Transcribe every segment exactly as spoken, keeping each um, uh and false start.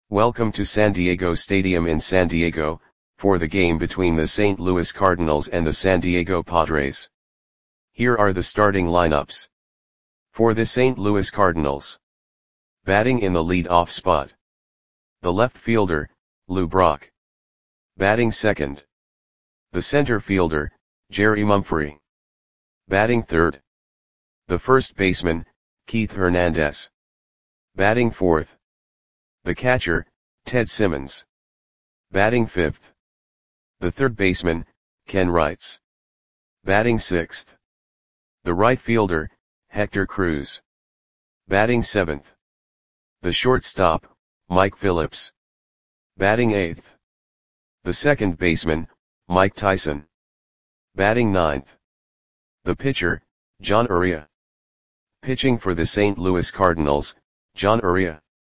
Welcome to San Diego Stadium in San Diego, for the game between the Saint Louis Cardinals and the San Diego Padres. Here are the starting lineups. For the Saint Louis Cardinals. Batting in the lead-off spot. The left fielder, Lou Brock. Batting second. The center fielder, Jerry Mumphrey. Batting third. The first baseman, Keith Hernandez. Batting fourth. The catcher, Ted Simmons. Batting fifth. The third baseman, Ken Wrights. Batting sixth. The right fielder, Hector Cruz. Batting seventh. The shortstop, Mike Phillips. Batting eighth. The second baseman, Mike Tyson. Batting ninth. The pitcher, John Uria. Pitching for the Saint Louis Cardinals, John Uria.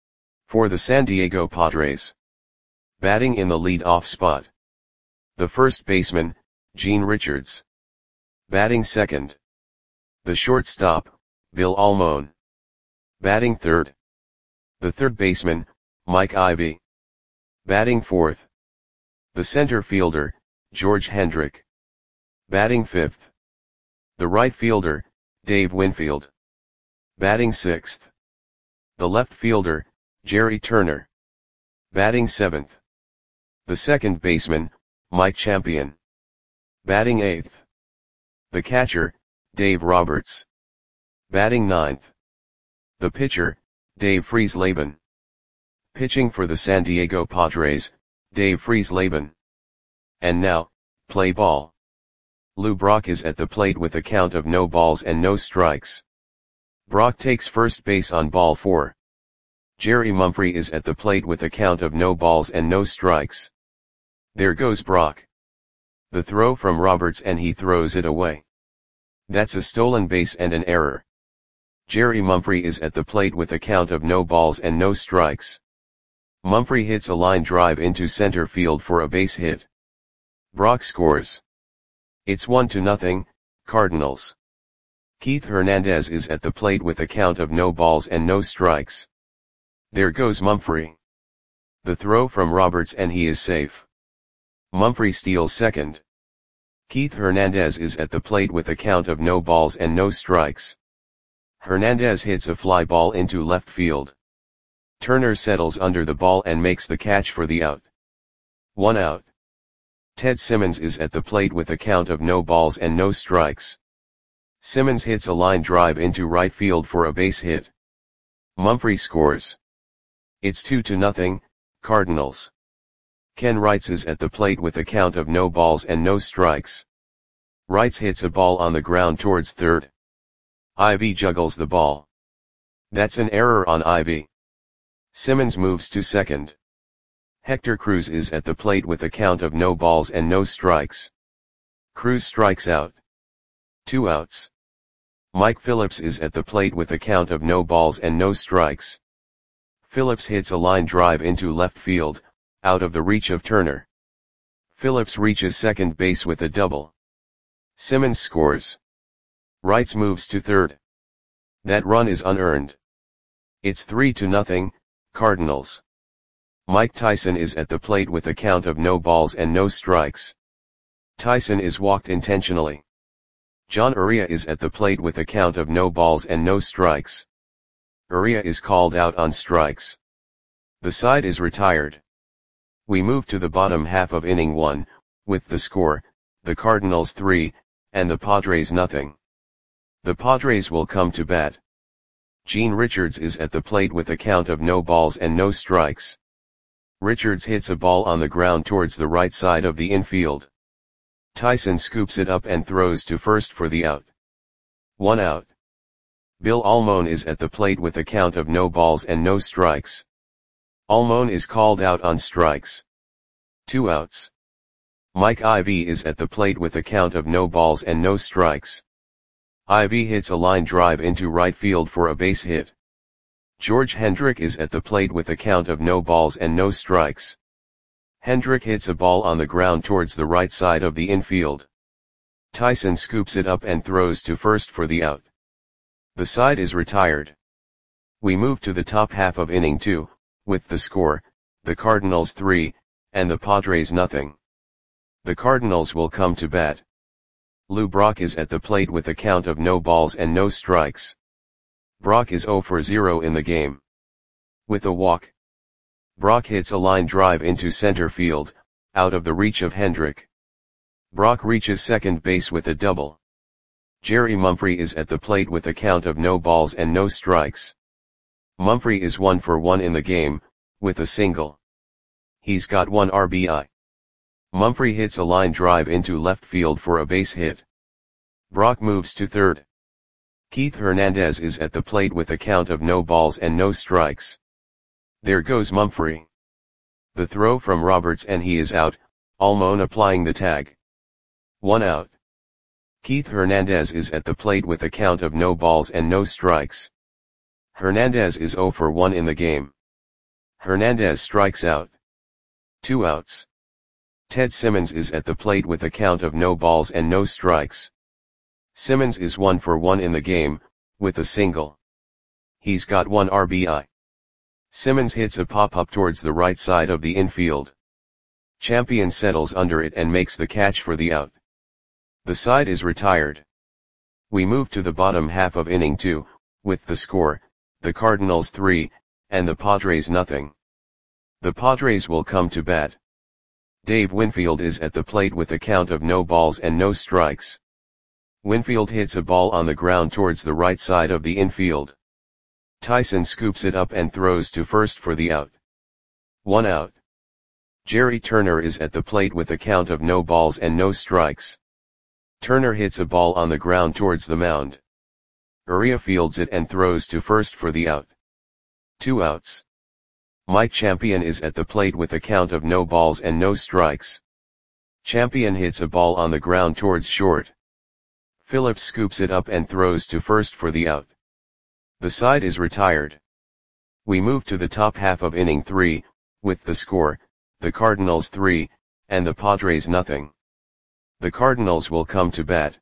For the San Diego Padres. Batting in the lead-off spot. The first baseman, Gene Richards. Batting second. The shortstop, Bill Almon. Batting third. The third baseman, Mike Ivy. Batting fourth. The center fielder, George Hendrick. Batting fifth. The right fielder, Dave Winfield. Batting sixth. The left fielder, Jerry Turner. Batting seventh. The second baseman, Mike Champion. Batting eighth. The catcher, Dave Roberts. Batting ninth. The pitcher, Dave Friesleben. Pitching for the San Diego Padres, Dave Friesleben. And now, play ball. Lou Brock is at the plate with a count of no balls and no strikes. Brock takes first base on ball four. Jerry Mumphrey is at the plate with a count of no balls and no strikes. There goes Brock. The throw from Roberts and he throws it away. That's a stolen base and an error. Jerry Mumphrey is at the plate with a count of no balls and no strikes. Mumphrey hits a line drive into center field for a base hit. Brock scores. It's one to nothing, Cardinals. Keith Hernandez is at the plate with a count of no balls and no strikes. There goes Mumphrey. The throw from Roberts and he is safe. Mumphrey steals second. Keith Hernandez is at the plate with a count of no balls and no strikes. Hernandez hits a fly ball into left field. Turner settles under the ball and makes the catch for the out. One out. Ted Simmons is at the plate with a count of no balls and no strikes. Simmons hits a line drive into right field for a base hit. Mumphrey scores. It's two to nothing, Cardinals. Ken Wrights is at the plate with a count of no balls and no strikes. Wrights hits a ball on the ground towards third. Ivy juggles the ball. That's an error on Ivy. Simmons moves to second. Hector Cruz is at the plate with a count of no balls and no strikes. Cruz strikes out. Two outs. Mike Phillips is at the plate with a count of no balls and no strikes. Phillips hits a line drive into left field, out of the reach of Turner. Phillips reaches second base with a double. Simmons scores. Wrights moves to third. That run is unearned. It's three to nothing, Cardinals. Mike Tyson is at the plate with a count of no balls and no strikes. Tyson is walked intentionally. John Uria is at the plate with a count of no balls and no strikes. Uria is called out on strikes. The side is retired. We move to the bottom half of inning one, with the score, the Cardinals three, and the Padres nothing. The Padres will come to bat. Gene Richards is at the plate with a count of no balls and no strikes. Richards hits a ball on the ground towards the right side of the infield. Tyson scoops it up and throws to first for the out. One out. Bill Almon is at the plate with a count of no balls and no strikes. Almon is called out on strikes. Two outs. Mike Ivy is at the plate with a count of no balls and no strikes. Ivy hits a line drive into right field for a base hit. George Hendrick is at the plate with a count of no balls and no strikes. Hendrick hits a ball on the ground towards the right side of the infield. Tyson scoops it up and throws to first for the out. The side is retired. We move to the top half of inning two, with the score, the Cardinals three, and the Padres nothing. The Cardinals will come to bat. Lou Brock is at the plate with a count of no balls and no strikes. Brock is zero for zero in the game. With a walk, Brock hits a line drive into center field, out of the reach of Hendrick. Brock reaches second base with a double. Jerry Mumphrey is at the plate with a count of no balls and no strikes. Mumphrey is one for one in the game, with a single. He's got one R B I. Mumphrey hits a line drive into left field for a base hit. Brock moves to third. Keith Hernandez is at the plate with a count of no balls and no strikes. There goes Mumphrey. The throw from Roberts and he is out, Almon applying the tag. One out. Keith Hernandez is at the plate with a count of no balls and no strikes. Hernandez is zero for one in the game. Hernandez strikes out. Two outs. Ted Simmons is at the plate with a count of no balls and no strikes. Simmons is one for one in the game, with a single. He's got one R B I. Simmons hits a pop-up towards the right side of the infield. Champion settles under it and makes the catch for the out. The side is retired. We move to the bottom half of inning two, with the score, the Cardinals three, and the Padres nothing. The Padres will come to bat. Dave Winfield is at the plate with a count of no balls and no strikes. Winfield hits a ball on the ground towards the right side of the infield. Tyson scoops it up and throws to first for the out. One out. Jerry Turner is at the plate with a count of no balls and no strikes. Turner hits a ball on the ground towards the mound. Uria fields it and throws to first for the out. Two outs. Mike Champion is at the plate with a count of no balls and no strikes. Champion hits a ball on the ground towards short. Phillips scoops it up and throws to first for the out. The side is retired. We move to the top half of inning three, with the score, the Cardinals three, and the Padres nothing. The Cardinals will come to bat.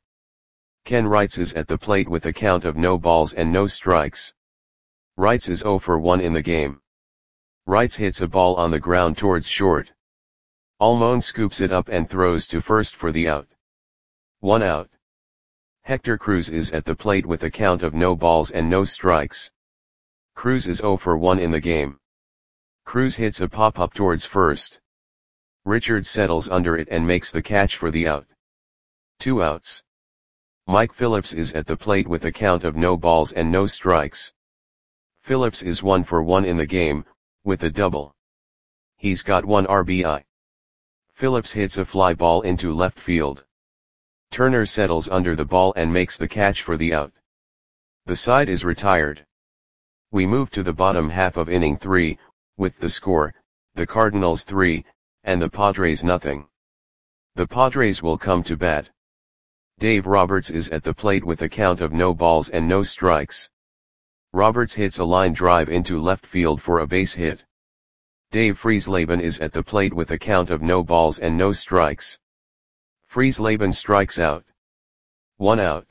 Ken Wrights is at the plate with a count of no balls and no strikes. Wrights is zero for one in the game. Wrights hits a ball on the ground towards short. Almon scoops it up and throws to first for the out. One out. Hector Cruz is at the plate with a count of no balls and no strikes. Cruz is zero for one in the game. Cruz hits a pop-up towards first. Richards settles under it and makes the catch for the out. Two outs. Mike Phillips is at the plate with a count of no balls and no strikes. Phillips is one for one in the game, with a double. He's got one R B I. Phillips hits a fly ball into left field. Turner settles under the ball and makes the catch for the out. The side is retired. We move to the bottom half of inning three, with the score, the Cardinals three, and the Padres nothing. The Padres will come to bat. Dave Roberts is at the plate with a count of no balls and no strikes. Roberts hits a line drive into left field for a base hit. Dave Friesleben is at the plate with a count of no balls and no strikes. Friesleben strikes out. One out.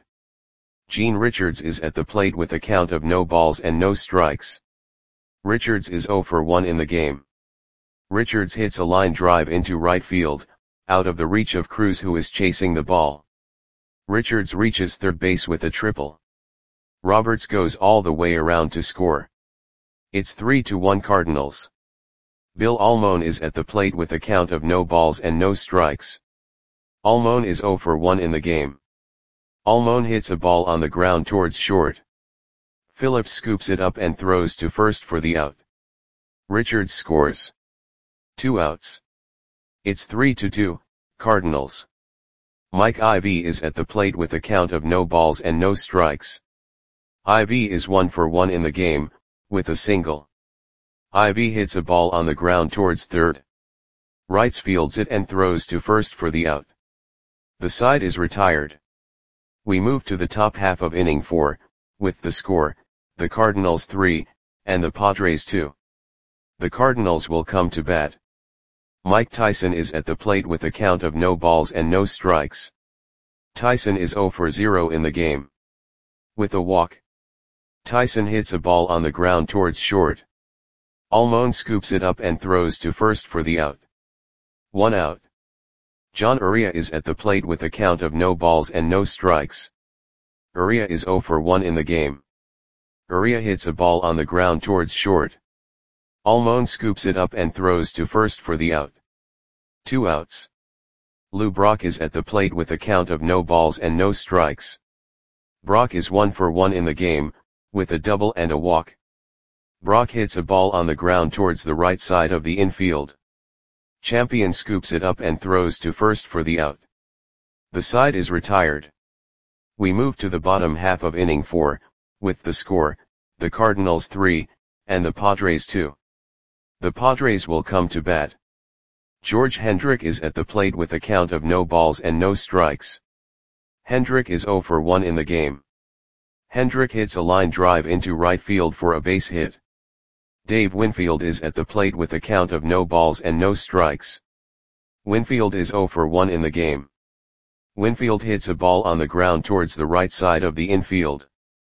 Gene Richards is at the plate with a count of no balls and no strikes. Richards is zero for one in the game. Richards hits a line drive into right field, out of the reach of Cruz who is chasing the ball. Richards reaches third base with a triple. Roberts goes all the way around to score. It's three to one Cardinals. Bill Almon is at the plate with a count of no balls and no strikes. Almon is zero for one in the game. Almon hits a ball on the ground towards short. Phillips scoops it up and throws to first for the out. Richards scores. Two outs. It's three to two, Cardinals. Mike Ivy is at the plate with a count of no balls and no strikes. Ivy is one for one in the game, with a single. Ivy hits a ball on the ground towards third. Wrights fields it and throws to first for the out. The side is retired. We move to the top half of inning four, with the score, the Cardinals three, and the Padres two. The Cardinals will come to bat. Mike Tyson is at the plate with a count of no balls and no strikes. Tyson is zero for zero in the game. With a walk, Tyson hits a ball on the ground towards short. Almon scoops it up and throws to first for the out. One out. John Uria is at the plate with a count of no balls and no strikes. Uria is zero for one in the game. Uria hits a ball on the ground towards short. Almon scoops it up and throws to first for the out. Two outs. Lou Brock is at the plate with a count of no balls and no strikes. Brock is one for one in the game, with a double and a walk. Brock hits a ball on the ground towards the right side of the infield. Champion scoops it up and throws to first for the out. The side is retired. We move to the bottom half of inning four, with the score, the Cardinals three, and the Padres two. The Padres will come to bat. George Hendrick is at the plate with a count of no balls and no strikes. Hendrick is zero for one in the game. Hendrick hits a line drive into right field for a base hit. Dave Winfield is at the plate with a count of no balls and no strikes. Winfield is zero for one in the game. Winfield hits a ball on the ground towards the right side of the infield.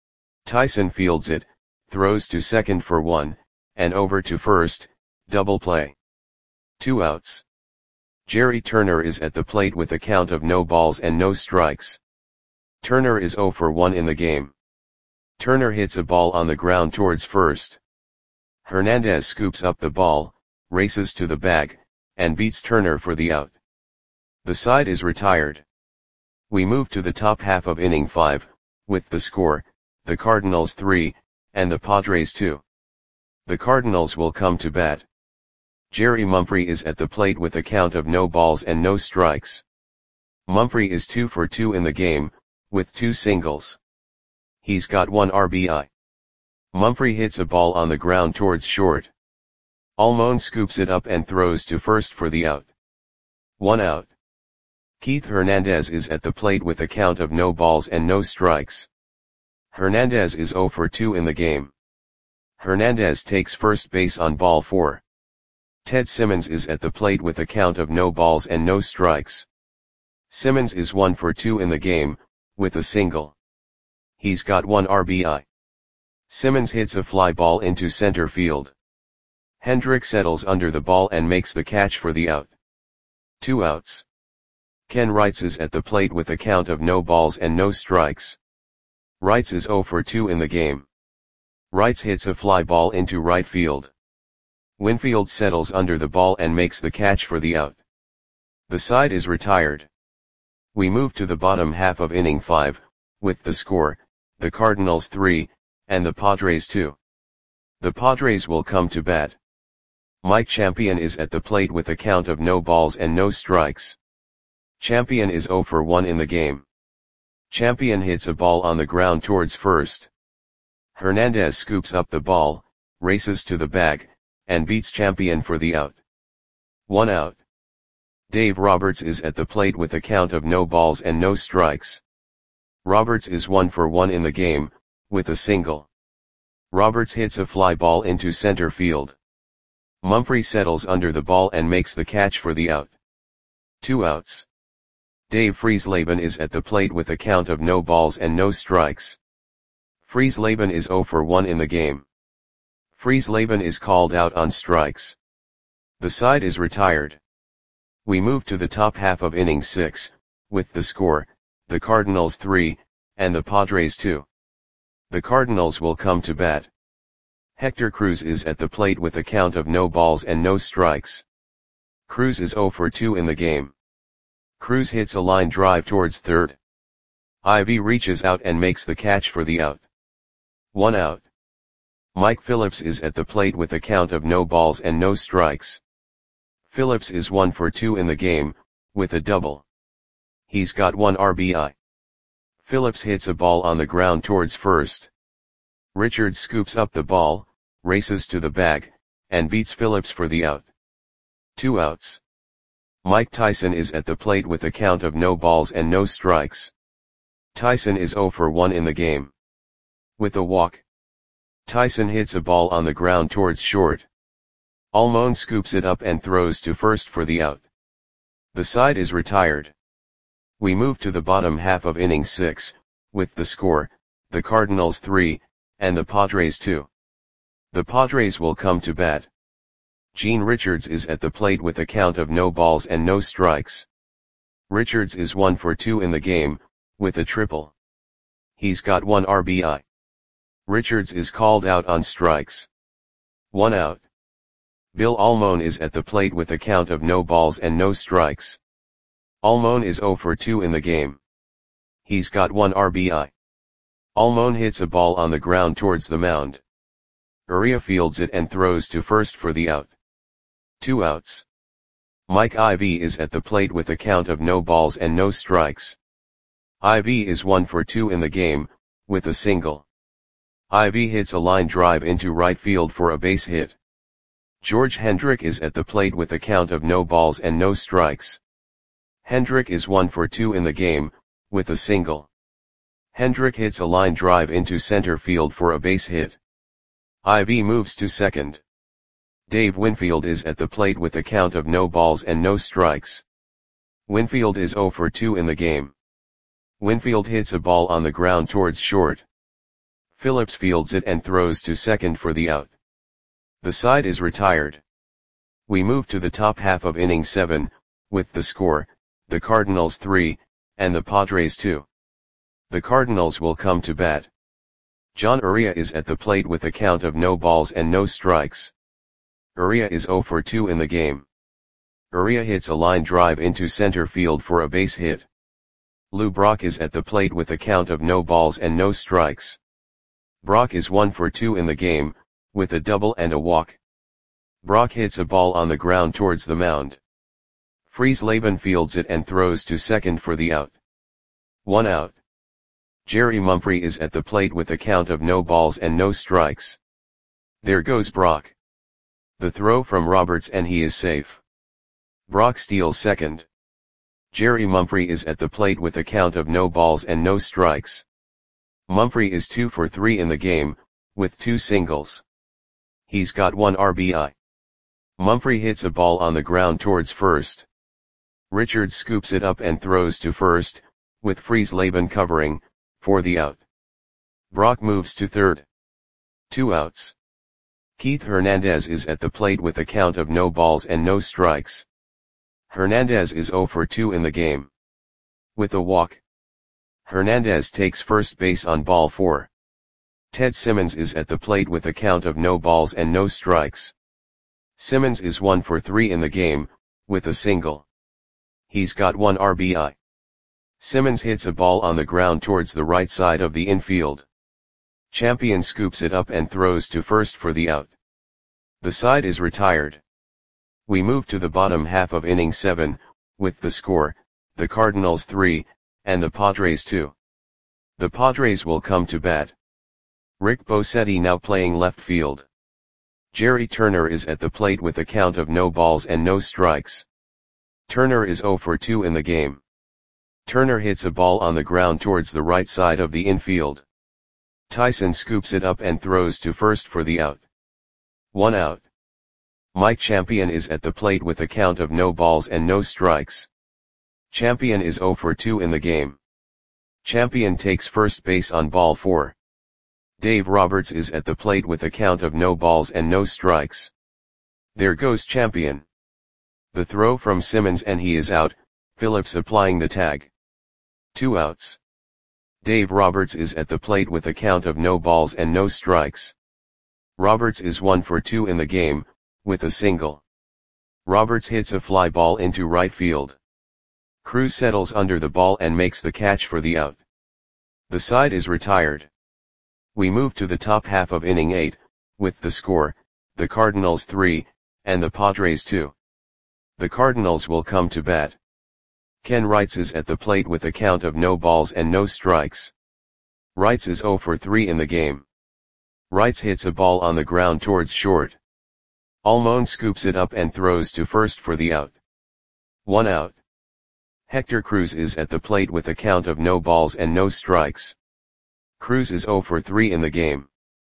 Tyson fields it, throws to second for one, and over to first, double play. Two outs. Jerry Turner is at the plate with a count of no balls and no strikes. Turner is zero for one in the game. Turner hits a ball on the ground towards first. Hernandez scoops up the ball, races to the bag, and beats Turner for the out. The side is retired. We move to the top half of inning five, with the score, the Cardinals three, and the Padres two. The Cardinals will come to bat. Jerry Mumphrey is at the plate with a count of no balls and no strikes. Mumphrey is two for two in the game, with two singles. He's got one R B I. Mumphrey hits a ball on the ground towards short. Almon scoops it up and throws to first for the out. One out. Keith Hernandez is at the plate with a count of no balls and no strikes. Hernandez is zero for two in the game. Hernandez takes first base on ball four. Ted Simmons is at the plate with a count of no balls and no strikes. Simmons is one for two in the game, with a single. He's got one R B I. Simmons hits a fly ball into center field. Hendrick settles under the ball and makes the catch for the out. Two outs. Ken Wrights is at the plate with a count of no balls and no strikes. Wrights is zero for two in the game. Wrights hits a fly ball into right field. Winfield settles under the ball and makes the catch for the out. The side is retired. We move to the bottom half of inning five, with the score, the Cardinals three, and the Padres two. The Padres will come to bat. Mike Champion is at the plate with a count of no balls and no strikes. Champion is zero for one in the game. Champion hits a ball on the ground towards first. Hernandez scoops up the ball, races to the bag, and beats Champion for the out. One out. Dave Roberts is at the plate with a count of no balls and no strikes. Roberts is one for one in the game, with a single. Roberts hits a fly ball into center field. Mumphrey settles under the ball and makes the catch for the out. Two outs. Dave Friesleben is at the plate with a count of no balls and no strikes. Friesleben is zero for one in the game. Friesleben is called out on strikes. The side is retired. We move to the top half of inning six, with the score, the Cardinals three, and the Padres two. The Cardinals will come to bat. Hector Cruz is at the plate with a count of no balls and no strikes. Cruz is zero for two in the game. Cruz hits a line drive towards third. Ivy reaches out and makes the catch for the out. One out. Mike Phillips is at the plate with a count of no balls and no strikes. Phillips is one for two in the game, with a double. He's got one R B I. Phillips hits a ball on the ground towards first. Richards scoops up the ball, races to the bag, and beats Phillips for the out. Two outs. Mike Tyson is at the plate with a count of no balls and no strikes. Tyson is zero for one in the game. With a walk. Tyson hits a ball on the ground towards short. Almon scoops it up and throws to first for the out. The side is retired. We move to the bottom half of inning six, with the score, the Cardinals three, and the Padres two. The Padres will come to bat. Gene Richards is at the plate with a count of no balls and no strikes. Richards is one for two in the game, with a triple. He's got one R B I. Richards is called out on strikes. One out. Bill Almon is at the plate with a count of no balls and no strikes. Almon is zero for two in the game. He's got one R B I. Almon hits a ball on the ground towards the mound. Uria fields it and throws to first for the out. Two outs. Mike Ivy is at the plate with a count of no balls and no strikes. Ivy is one for two in the game, with a single. Ivy hits a line drive into right field for a base hit. George Hendrick is at the plate with a count of no balls and no strikes. Hendrick is one for two in the game, with a single. Hendrick hits a line drive into center field for a base hit. Ivy moves to second. Dave Winfield is at the plate with a count of no balls and no strikes. Winfield is zero for two in the game. Winfield hits a ball on the ground towards short. Phillips fields it and throws to second for the out. The side is retired. We move to the top half of inning seven, with the score, the Cardinals three, and the Padres two. The Cardinals will come to bat. John Uria is at the plate with a count of no balls and no strikes. Uria is zero for two in the game. Uria hits a line drive into center field for a base hit. Lou Brock is at the plate with a count of no balls and no strikes. Brock is one for two in the game, with a double and a walk. Brock hits a ball on the ground towards the mound. Freeze Laban fields it and throws to second for the out. One out. Jerry Mumphrey is at the plate with a count of no balls and no strikes. There goes Brock. The throw from Roberts and he is safe. Brock steals second. Jerry Mumphrey is at the plate with a count of no balls and no strikes. Mumphrey is two for three in the game, with two singles. He's got one R B I. Mumphrey hits a ball on the ground towards first. Richards scoops it up and throws to first, with Freeze Laban covering, for the out. Brock moves to third. Two outs. Keith Hernandez is at the plate with a count of no balls and no strikes. Hernandez is zero for two in the game. With a walk. Hernandez takes first base on ball four. Ted Simmons is at the plate with a count of no balls and no strikes. Simmons is one for three in the game, with a single. He's got one R B I. Simmons hits a ball on the ground towards the right side of the infield. Champion scoops it up and throws to first for the out. The side is retired. We move to the bottom half of inning seven, with the score, the Cardinals three, and the Padres two. The Padres will come to bat. Rick Bosetti now playing left field. Jerry Turner is at the plate with a count of no balls and no strikes. Turner is zero for two in the game. Turner hits a ball on the ground towards the right side of the infield. Tyson scoops it up and throws to first for the out. One out. Mike Champion is at the plate with a count of no balls and no strikes. Champion is zero for two in the game. Champion takes first base on ball four. Dave Roberts is at the plate with a count of no balls and no strikes. There goes Champion. The throw from Simmons and he is out, Phillips applying the tag. Two outs. Dave Roberts is at the plate with a count of no balls and no strikes. Roberts is one for two in the game, with a single. Roberts hits a fly ball into right field. Cruz settles under the ball and makes the catch for the out. The side is retired. We move to the top half of inning eight, with the score, the Cardinals three, and the Padres two. The Cardinals will come to bat. Ken Wrights is at the plate with a count of no balls and no strikes. Wrights is zero for three in the game. Wrights hits a ball on the ground towards short. Almon scoops it up and throws to first for the out. One out. Hector Cruz is at the plate with a count of no balls and no strikes. Cruz is zero for three in the game.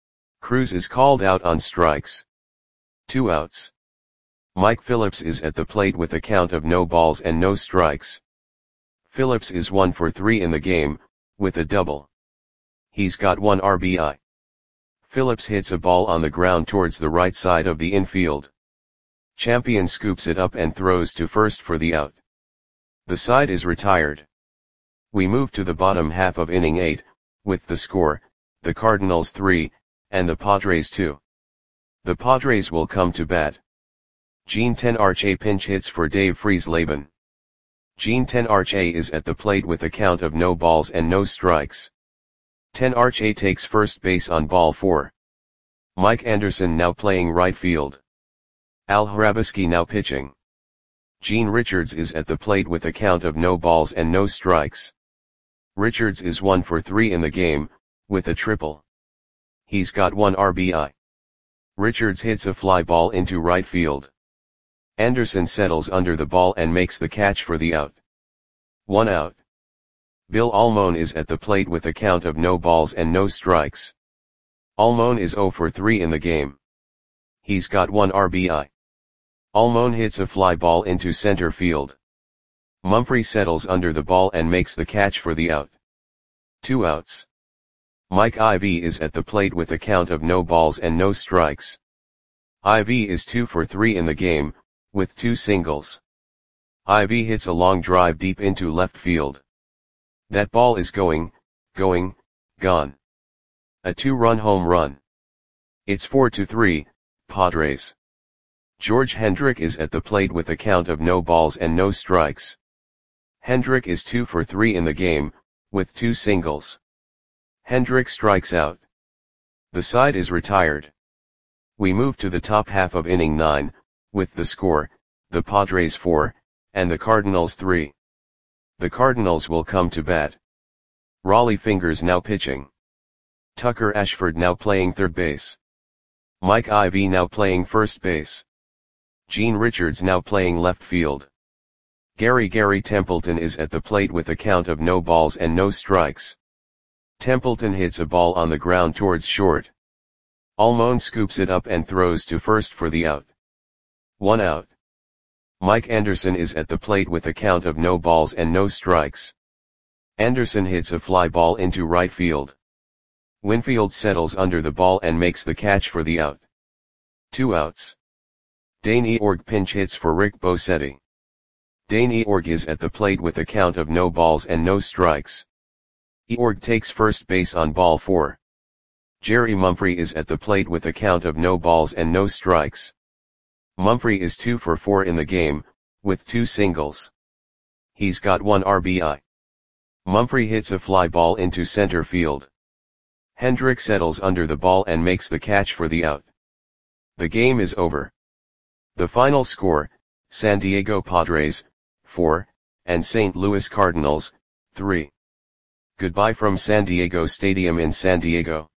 Cruz is called out on strikes. Two outs. Mike Phillips is at the plate with a count of no balls and no strikes. Phillips is one for three in the game, with a double. He's got one R B I. Phillips hits a ball on the ground towards the right side of the infield. Champion scoops it up and throws to first for the out. The side is retired. We move to the bottom half of inning eight, with the score, the Cardinals three, and the Padres two. The Padres will come to bat. Gene Tenarche pinch hits for Dave Freese-Laban. Gene Tenarche is at the plate with a count of no balls and no strikes. Tenarche takes first base on ball four. Mike Anderson now playing right field. Al Hrabosky now pitching. Gene Richards is at the plate with a count of no balls and no strikes. Richards is one for three in the game, with a triple. He's got one R B I. Richards hits a fly ball into right field. Anderson settles under the ball and makes the catch for the out. One out. Bill Almon is at the plate with a count of no balls and no strikes. Almon is zero for three in the game. He's got one R B I. Almon hits a fly ball into center field. Mumphrey settles under the ball and makes the catch for the out. Two outs. Mike Ivy is at the plate with a count of no balls and no strikes. Ivy is two for three in the game, with two singles. Ivy hits a long drive deep into left field. That ball is going, going, gone. A two-run home run. It's four to three, Padres. George Hendrick is at the plate with a count of no balls and no strikes. Hendrick is two for three in the game, with two singles. Hendrick strikes out. The side is retired. We move to the top half of inning nine, with the score, the Padres four, and the Cardinals three. The Cardinals will come to bat. Raleigh Fingers now pitching. Tucker Ashford now playing third base. Mike Ivy now playing first base. Gene Richards now playing left field. Gary Gary Templeton is at the plate with a count of no balls and no strikes. Templeton hits a ball on the ground towards short. Almon scoops it up and throws to first for the out. One out. Mike Anderson is at the plate with a count of no balls and no strikes. Anderson hits a fly ball into right field. Winfield settles under the ball and makes the catch for the out. Two outs. Dane Eorg pinch hits for Rick Bosetti. Dane Eorg is at the plate with a count of no balls and no strikes. Eorg takes first base on ball four. Jerry Mumphrey is at the plate with a count of no balls and no strikes. Mumphrey is two for four in the game, with two singles. He's got one R B I. Mumphrey hits a fly ball into center field. Hendrick settles under the ball and makes the catch for the out. The game is over. The final score, San Diego Padres, four, and Saint Louis Cardinals, three. Goodbye from San Diego Stadium in San Diego.